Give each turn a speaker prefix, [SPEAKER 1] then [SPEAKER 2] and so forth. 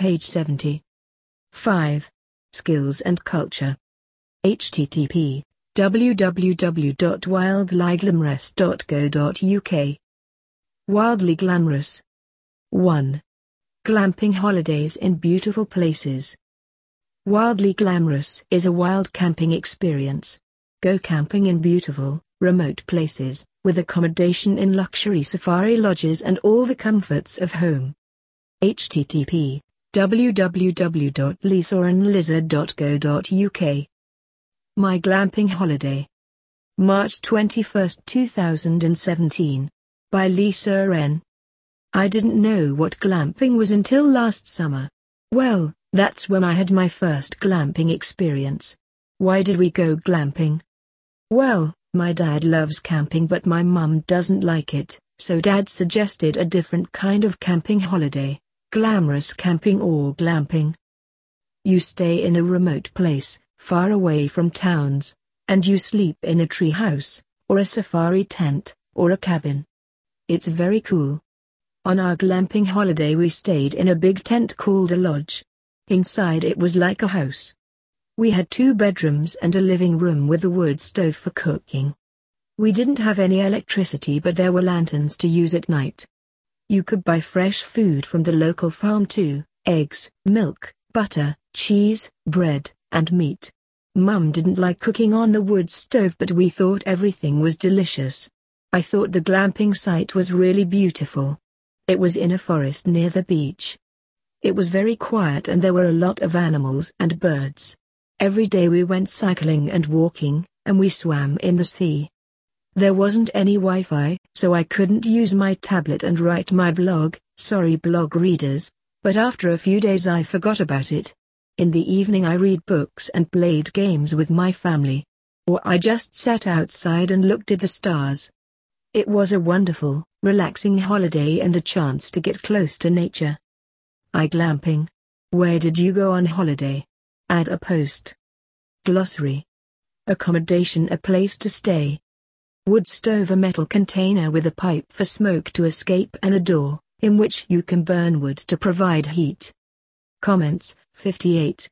[SPEAKER 1] page 70. 5. Skills and culture. http://www.wildlyglamorous.co.uk. Wildly glamorous. 1. Glamping holidays in beautiful places. Wildly glamorous is a wild camping experience. Go camping in beautiful, remote places, with accommodation in luxury safari lodges and all the comforts of home. http://www.lisaandlizard.co.uk. My Glamping Holiday. March 21, 2017. By Lisa N. I didn't know what glamping was until last summer. Well, that's when I had my first glamping experience. Why did we go glamping? Well, my dad loves camping but my mum doesn't like it, so Dad suggested a different kind of camping holiday, glamorous camping or glamping. You stay in a remote place, far away from towns, and you sleep in a tree house, or a safari tent, or a cabin. It's very cool. On our glamping holiday we stayed in a big tent called a lodge. Inside it was like a house. We had 2 bedrooms and a living room with a wood stove for cooking. We didn't have any electricity but there were lanterns to use at night. You could buy fresh food from the local farm too, eggs, milk, butter, cheese, bread, and meat. Mum didn't like cooking on the wood stove but we thought everything was delicious. I thought the glamping site was really beautiful. It was in a forest near the beach. It was very quiet and there were a lot of animals and birds. Every day we went cycling and walking, and we swam in the sea. There wasn't any Wi-Fi, so I couldn't use my tablet and write my blog, sorry blog readers, but after a few days I forgot about it. In the evening I read books and played games with my family. Or I just sat outside and looked at the stars. It was a wonderful, relaxing holiday and a chance to get close to nature. Glamping. Where did you go on holiday? Add a post. Glossary. Accommodation, a place to stay. Wood stove, a metal container with a pipe for smoke to escape and a door, in which you can burn wood to provide heat. Comments, 58.